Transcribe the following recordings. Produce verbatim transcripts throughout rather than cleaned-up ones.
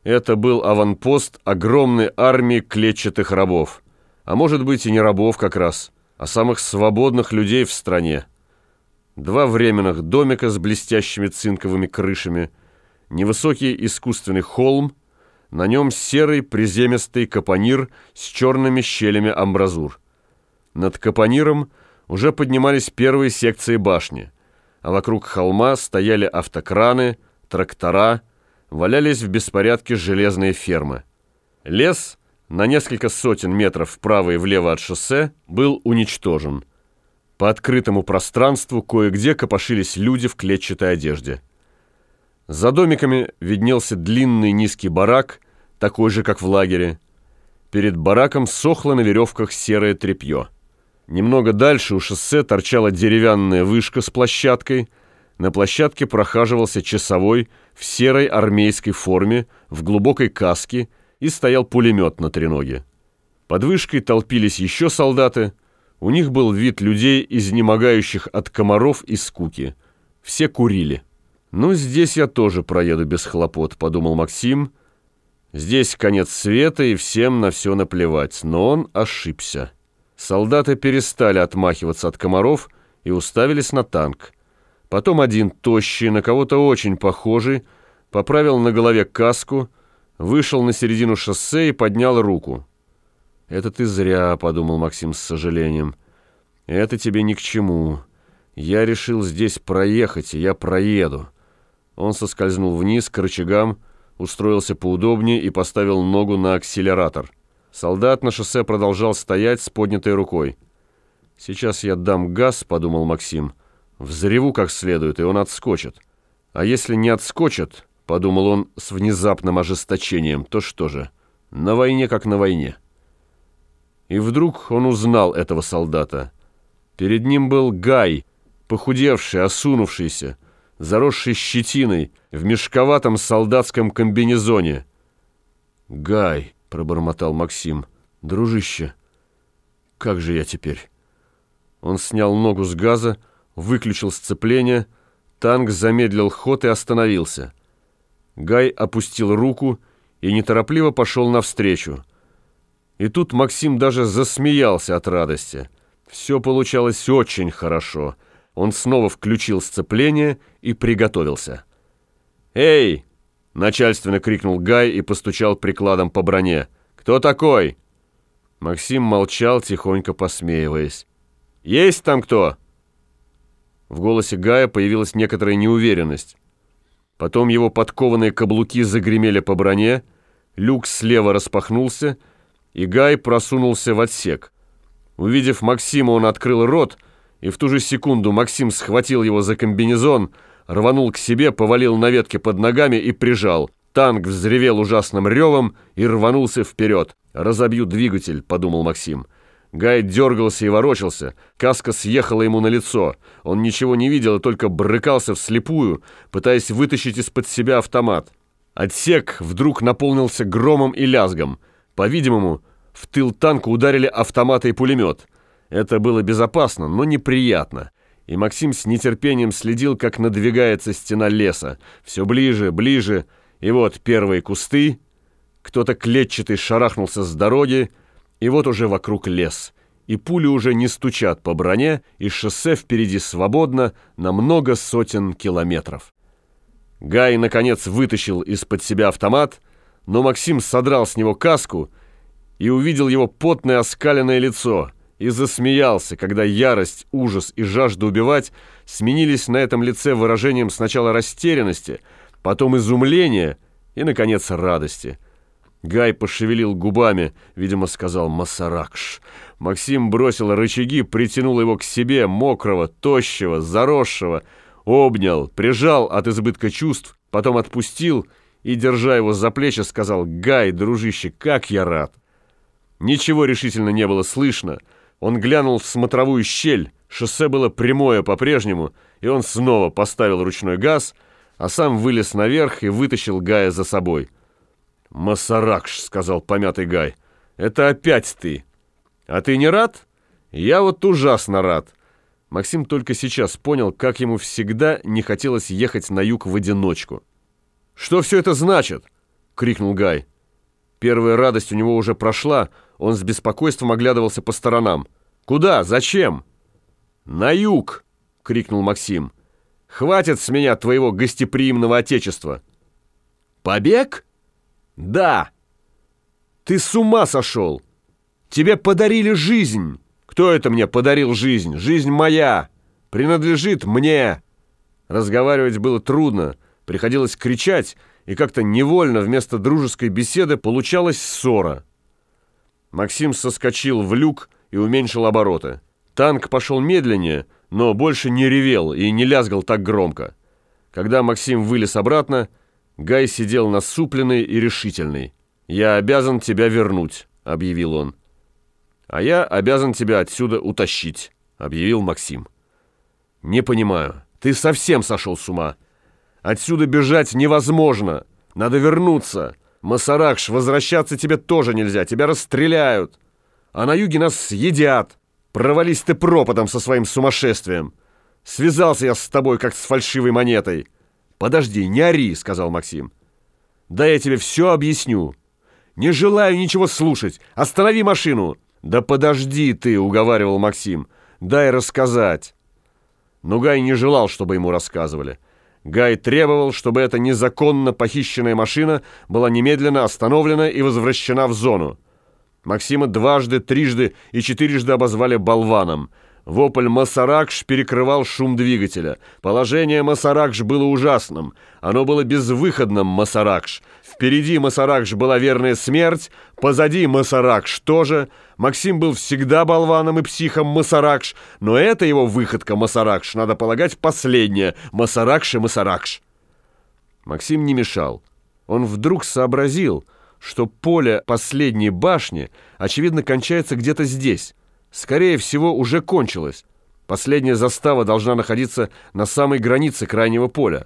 Это был аванпост огромной армии клетчатых рабов. А может быть и не рабов как раз, а самых свободных людей в стране. Два временных домика с блестящими цинковыми крышами, невысокий искусственный холм, на нем серый приземистый капонир с черными щелями амбразур. Над капониром уже поднимались первые секции башни, а вокруг холма стояли автокраны, трактора, валялись в беспорядке железные фермы. Лес на несколько сотен метров вправо и влево от шоссе был уничтожен. По открытому пространству кое-где копошились люди в клетчатой одежде. За домиками виднелся длинный низкий барак, такой же, как в лагере. Перед бараком сохло на веревках серое тряпье. Немного дальше у шоссе торчала деревянная вышка с площадкой. На площадке прохаживался часовой в серой армейской форме, в глубокой каске, и стоял пулемет на треноге. Под вышкой толпились еще солдаты. У них был вид людей, изнемогающих от комаров и скуки. Все курили. «Ну, здесь я тоже проеду без хлопот», — подумал Максим. Здесь конец света, и всем на все наплевать. Но он ошибся. Солдаты перестали отмахиваться от комаров и уставились на танк. Потом один тощий, на кого-то очень похожий, поправил на голове каску, вышел на середину шоссе и поднял руку. «Это ты зря», — подумал Максим с сожалением. «Это тебе ни к чему. Я решил здесь проехать, и я проеду». Он соскользнул вниз к рычагам, устроился поудобнее и поставил ногу на акселератор. Солдат на шоссе продолжал стоять с поднятой рукой. «Сейчас я дам газ», — подумал Максим, — «взреву как следует, и он отскочит. А если не отскочит», — подумал он с внезапным ожесточением, — «то что же, на войне как на войне». И вдруг он узнал этого солдата. Перед ним был Гай, похудевший, осунувшийся, заросший щетиной, в мешковатом солдатском комбинезоне. «Гай», — пробормотал Максим, — «дружище, как же я теперь?» Он снял ногу с газа, выключил сцепление, танк замедлил ход и остановился. Гай опустил руку и неторопливо пошел навстречу. И тут Максим даже засмеялся от радости. Все получалось очень хорошо. Он снова включил сцепление и приготовился. «Эй!» — начальственно крикнул Гай и постучал прикладом по броне. «Кто такой?» Максим молчал, тихонько посмеиваясь. «Есть там кто?» В голосе Гая появилась некоторая неуверенность. Потом его подкованные каблуки загремели по броне, люк слева распахнулся, и Гай просунулся в отсек. Увидев Максима, он открыл рот, и в ту же секунду Максим схватил его за комбинезон, рванул к себе, повалил на ветке под ногами и прижал. Танк взревел ужасным ревом и рванулся вперед. «Разобью двигатель», — подумал Максим. Гай дергался и ворочался, каска съехала ему на лицо. Он ничего не видел и только брыкался вслепую, пытаясь вытащить из-под себя автомат. Отсек вдруг наполнился громом и лязгом. По-видимому, в тыл танка ударили автоматы и пулемет. Это было безопасно, но неприятно. И Максим с нетерпением следил, как надвигается стена леса. Все ближе, ближе. И вот первые кусты. Кто-то клетчатый шарахнулся с дороги. И вот уже вокруг лес. И пули уже не стучат по броне, и шоссе впереди свободно на много сотен километров. Гай, наконец, вытащил из-под себя автомат, но Максим содрал с него каску и увидел его потное оскаленное лицо и засмеялся, когда ярость, ужас и жажда убивать сменились на этом лице выражением сначала растерянности, потом изумления и, наконец, радости. Гай пошевелил губами, видимо, сказал «Масаракш». Максим бросил рычаги, притянул его к себе, мокрого, тощего, заросшего, обнял, прижал от избытка чувств, потом отпустил и, держа его за плечи, сказал «Гай, дружище, как я рад!» Ничего решительно не было слышно. Он глянул в смотровую щель, шоссе было прямое по-прежнему, и он снова поставил ручной газ, а сам вылез наверх и вытащил Гая за собой. «Масаракш», — сказал помятый Гай, — «это опять ты. А ты не рад? Я вот ужасно рад». Максим только сейчас понял, как ему всегда не хотелось ехать на юг в одиночку. «Что все это значит? крикнул Гай. Первая радость у него уже прошла, он с беспокойством оглядывался по сторонам. «Куда? Зачем?» «На юг!» — крикнул Максим. «Хватит с меня твоего гостеприимного отечества!» «Побег?» «Да!» «Ты с ума сошел! Тебе подарили жизнь!» «Кто это мне подарил жизнь? Жизнь моя! Принадлежит мне!» Разговаривать было трудно, приходилось кричать, и как-то невольно вместо дружеской беседы получалась ссора. Максим соскочил в люк и уменьшил обороты. Танк пошел медленнее, но больше не ревел и не лязгал так громко. Когда Максим вылез обратно, Гай сидел насупленный и решительный. «Я обязан тебя вернуть», — объявил он. «А я обязан тебя отсюда утащить», — объявил Максим. «Не понимаю, ты совсем сошел с ума. Отсюда бежать невозможно. Надо вернуться. Масаракш, возвращаться тебе тоже нельзя. Тебя расстреляют. А на юге нас съедят. Провались ты пропадом со своим сумасшествием. Связался я с тобой, как с фальшивой монетой». «Подожди, не ори», — сказал Максим. «Да я тебе все объясню. Не желаю ничего слушать. Останови машину». «Да подожди ты», — уговаривал Максим. «Дай рассказать». Но Гай не желал, чтобы ему рассказывали. Гай требовал, чтобы эта незаконно похищенная машина была немедленно остановлена и возвращена в зону. Максима дважды, трижды и четырежды обозвали болваном. Вопль «Масаракш» перекрывал шум двигателя. Положение «Масаракш» было ужасным. Оно было безвыходным «Масаракш». Впереди «Масаракш» была верная смерть, позади «Масаракш» тоже. Максим был всегда болваном и психом «Масаракш», но эта его выходка «Масаракш», надо полагать, последняя «Масаракш» и «Масаракш». Максим не мешал. Он вдруг сообразил, что поле последней башни, очевидно, кончается где-то здесь. Скорее всего, уже кончилось. Последняя застава должна находиться на самой границе крайнего поля.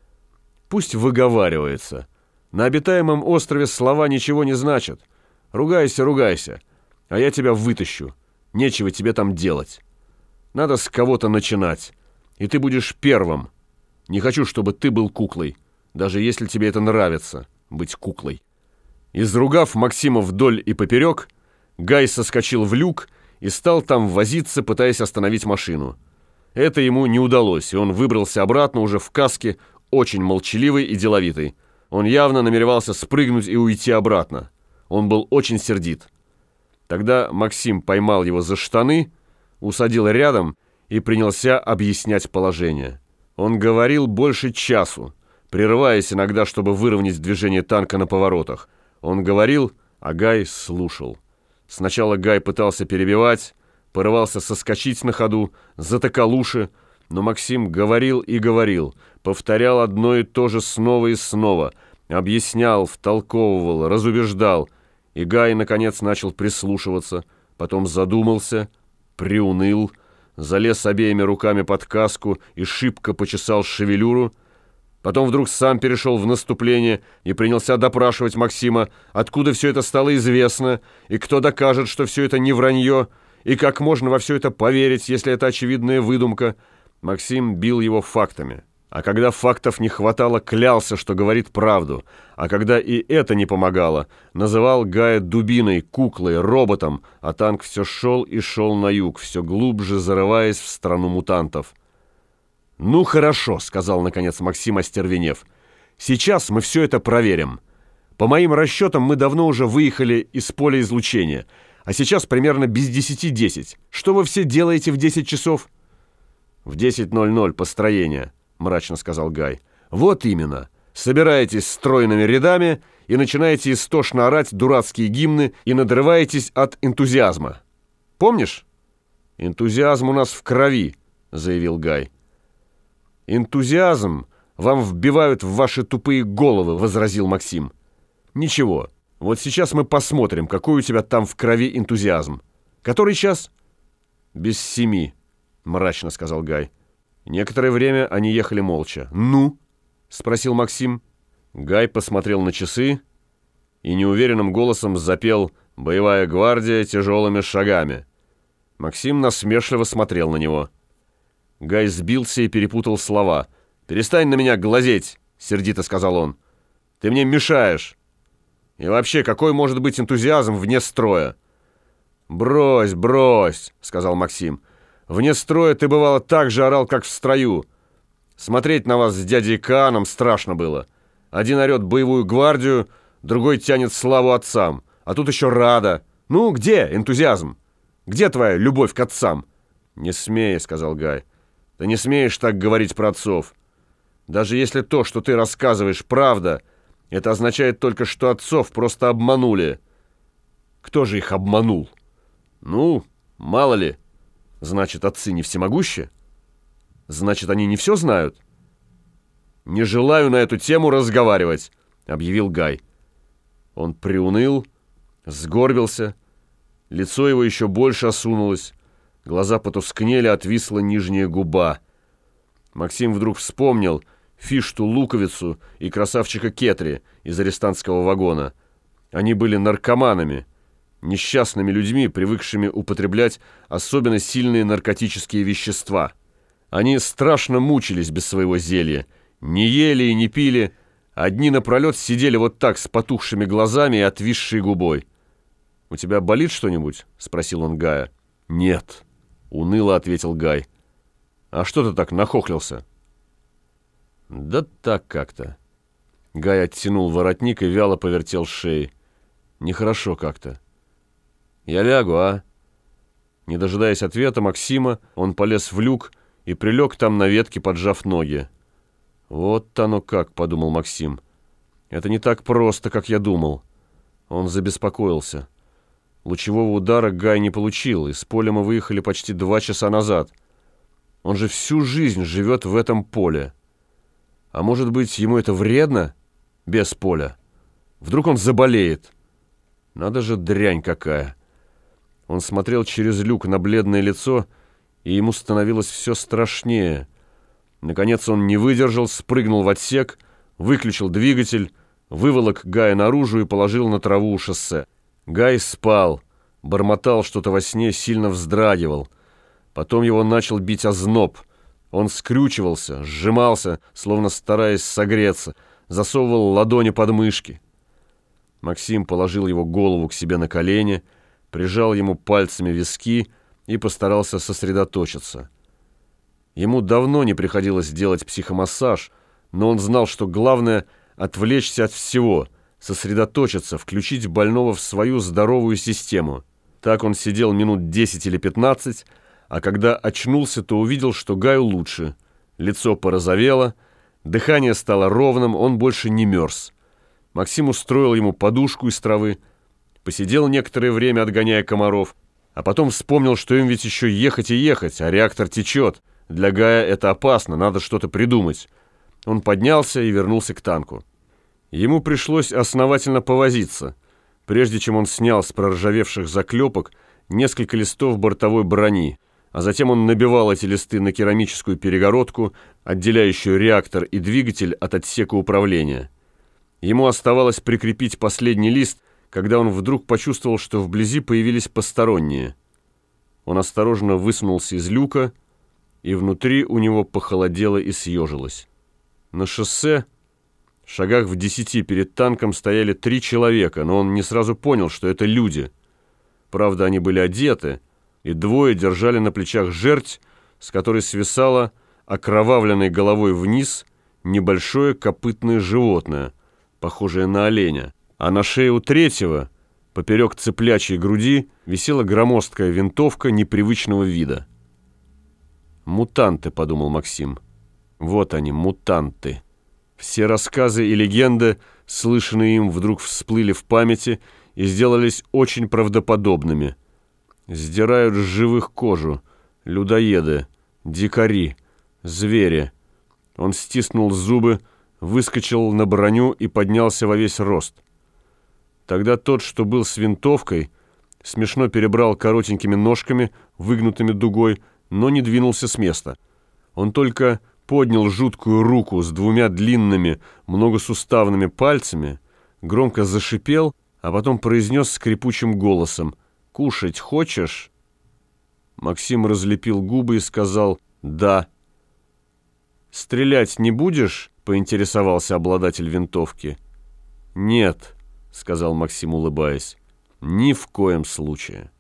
Пусть выговаривается. На обитаемом острове слова ничего не значат. Ругайся, ругайся, а я тебя вытащу. Нечего тебе там делать. Надо с кого-то начинать, и ты будешь первым. Не хочу, чтобы ты был куклой, даже если тебе это нравится, быть куклой. Изругав Максима вдоль и поперек, Гай соскочил в люк и стал там возиться, пытаясь остановить машину. Это ему не удалось, и он выбрался обратно уже в каске, очень молчаливый и деловитый. Он явно намеревался спрыгнуть и уйти обратно. Он был очень сердит. Тогда Максим поймал его за штаны, усадил рядом и принялся объяснять положение. Он говорил больше часу, прерываясь иногда, чтобы выровнять движение танка на поворотах. Он говорил, а Гай слушал. Сначала Гай пытался перебивать, порывался соскочить на ходу, затыкал уши, но Максим говорил и говорил, повторял одно и то же снова и снова, объяснял, втолковывал, разубеждал, и Гай, наконец, начал прислушиваться, потом задумался, приуныл, залез обеими руками под каску и шибко почесал шевелюру. Потом вдруг сам перешел в наступление и принялся допрашивать Максима, откуда все это стало известно, и кто докажет, что все это не вранье, и как можно во все это поверить, если это очевидная выдумка. Максим бил его фактами. А когда фактов не хватало, клялся, что говорит правду. А когда и это не помогало, называл Гая дубиной, куклой, роботом, а танк все шел и шел на юг, все глубже зарываясь в страну мутантов. «Ну хорошо», — сказал наконец Максим, остервенев. «Сейчас мы все это проверим. По моим расчетам, мы давно уже выехали из поля излучения, а сейчас примерно без десяти десять. Что вы все делаете в десять часов?» «В десять ноль ноль построение», — мрачно сказал Гай. «Вот именно. Собираетесь стройными рядами и начинаете истошно орать дурацкие гимны и надрываетесь от энтузиазма. Помнишь?» «Энтузиазм у нас в крови», — заявил Гай. «Энтузиазм вам вбивают в ваши тупые головы», — возразил Максим. «Ничего, вот сейчас мы посмотрим, какой у тебя там в крови энтузиазм. Который час?» «Без семи», — мрачно сказал Гай. Некоторое время они ехали молча. «Ну?» — спросил Максим. Гай посмотрел на часы и неуверенным голосом запел «Боевая гвардия тяжелыми шагами». Максим насмешливо смотрел на него. Гай сбился и перепутал слова. «Перестань на меня глазеть», — сердито сказал он. «Ты мне мешаешь. И вообще, какой может быть энтузиазм вне строя? «Брось, брось», — сказал Максим. «Вне строя ты, бывало, так же орал, как в строю. Смотреть на вас с дядей Кааном страшно было. Один орет боевую гвардию, другой тянет славу отцам. А тут еще Рада. Ну, где энтузиазм? Где твоя любовь к отцам?» «Не смей», — сказал Гай. «Ты не смеешь так говорить про отцов. Даже если то, что ты рассказываешь, правда, это означает только, что отцов просто обманули». «Кто же их обманул?» «Ну, мало ли. Значит, отцы не всемогущи? Значит, они не все знают?» «Не желаю на эту тему разговаривать», — объявил Гай. Он приуныл, сгорбился, лицо его еще больше осунулось, глаза потускнели, отвисла нижняя губа. Максим вдруг вспомнил Фишту-Луковицу и красавчика Кетри из арестантского вагона. Они были наркоманами, несчастными людьми, привыкшими употреблять особенно сильные наркотические вещества. Они страшно мучились без своего зелья, не ели и не пили, одни напролет сидели вот так с потухшими глазами и отвисшей губой. «У тебя болит что-нибудь?» — спросил он Гая. «Нет», — уныло ответил Гай. «А что ты так нахохлился?» «Да так как-то». Гай оттянул воротник и вяло повертел шеей. «Нехорошо как-то». «Я лягу, а?» Не дожидаясь ответа Максима, он полез в люк и прилег там на ветке, поджав ноги. «Вот оно как», — подумал Максим. «Это не так просто, как я думал». Он забеспокоился. Лучевого удара Гай не получил, из поля мы выехали почти два часа назад. Он же всю жизнь живет в этом поле. А может быть, ему это вредно? Без поля. Вдруг он заболеет? Надо же, дрянь какая. Он смотрел через люк на бледное лицо, и ему становилось все страшнее. Наконец он не выдержал, спрыгнул в отсек, выключил двигатель, выволок Гая наружу и положил на траву у шоссе. Гай спал, бормотал что-то во сне, сильно вздрагивал. Потом его начал бить озноб. Он скрючивался, сжимался, словно стараясь согреться, засовывал ладони под мышки. Максим положил его голову к себе на колени, прижал ему пальцами виски и постарался сосредоточиться. Ему давно не приходилось делать психомассаж, но он знал, что главное — отвлечься от всего, сосредоточиться, включить больного в свою здоровую систему. Так он сидел минут десять или пятнадцать, а когда очнулся, то увидел, что Гаю лучше. Лицо порозовело, дыхание стало ровным, он больше не мерз. Максим устроил ему подушку из травы, посидел некоторое время, отгоняя комаров, а потом вспомнил, что им ведь еще ехать и ехать, а реактор течет. Для Гая это опасно, надо что-то придумать. Он поднялся и вернулся к танку. Ему пришлось основательно повозиться, прежде чем он снял с проржавевших заклепок несколько листов бортовой брони, а затем он набивал эти листы на керамическую перегородку, отделяющую реактор и двигатель от отсека управления. Ему оставалось прикрепить последний лист, когда он вдруг почувствовал, что вблизи появились посторонние. Он осторожно высунулся из люка, и внутри у него похолодело и съежилось. На шоссе, в шагах в десяти перед танком, стояли три человека, но он не сразу понял, что это люди. Правда, они были одеты, и двое держали на плечах жерть, с которой свисало окровавленной головой вниз небольшое копытное животное, похожее на оленя. А на шее у третьего, поперек цыплячьей груди, висела громоздкая винтовка непривычного вида. «Мутанты», — подумал Максим. «Вот они, мутанты». Все рассказы и легенды, слышанные им, вдруг всплыли в памяти и сделались очень правдоподобными. Сдирают с живых кожу, людоеды, дикари, звери. Он стиснул зубы, выскочил на броню и поднялся во весь рост. Тогда тот, что был с винтовкой, смешно перебрал коротенькими ножками, выгнутыми дугой, но не двинулся с места. Он только поднял жуткую руку с двумя длинными, многосуставными пальцами, громко зашипел, а потом произнес скрипучим голосом: «Кушать хочешь?» Максим разлепил губы и сказал «да». «Стрелять не будешь?» — поинтересовался обладатель винтовки. «Нет», — сказал Максим, улыбаясь. «Ни в коем случае».